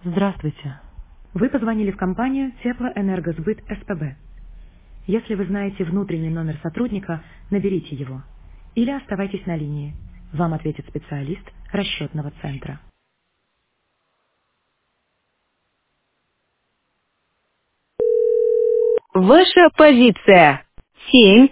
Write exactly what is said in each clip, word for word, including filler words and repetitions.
Здравствуйте. Вы позвонили в компанию Теплоэнергосбыт СПБ. Если вы знаете внутренний номер сотрудника, наберите его. Или оставайтесь на линии. Вам ответит специалист расчетного центра. Ваша позиция. Семь.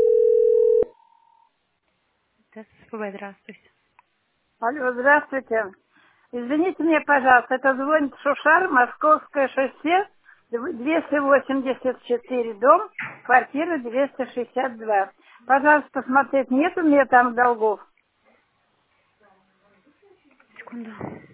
СПБ, здравствуйте. Алло, здравствуйте. Извините меня, пожалуйста, это звонит Шушар, Московское шоссе, двести восемьдесят четыре, дом, квартира двести шестьдесят два. Пожалуйста, посмотреть, нет у меня там долгов. Секунду.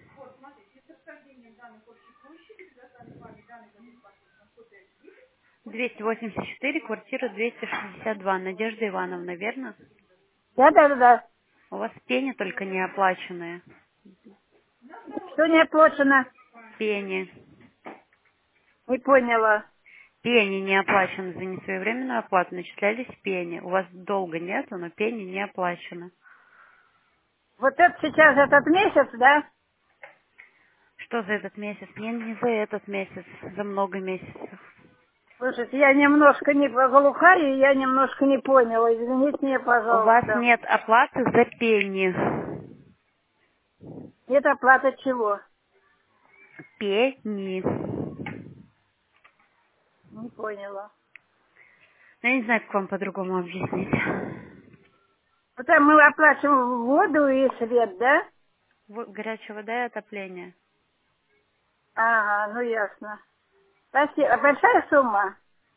двести восемьдесят четыре, квартира двести шестьдесят два. Надежда Ивановна, верно? Да-да-да. У вас пени только не оплаченные. Что не оплачено? Пени. Не поняла. Пени не оплачены за несвоевременную оплату. Начислялись пени. У вас долга нету, но пени не оплачены. Вот это сейчас этот месяц, да? Что за этот месяц? Не, не за этот месяц, за много месяцев. Слушайте, я немножко не глухая, и я немножко не поняла. Извините меня, У вас пожалуйста. нет оплаты за пени. Это оплата чего? Пени. Не поняла. Я не знаю, как вам по-другому объяснить. Потому мы оплачиваем воду и свет, да? Вот горячая вода и отопление. Ага, ну ясно. Спасибо. А большая сумма?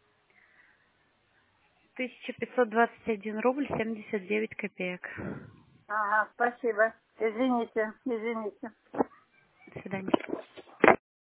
тысяча пятьсот двадцать один рубль семьдесят девять копеек. Ага, спасибо. Извините, извините. До свидания.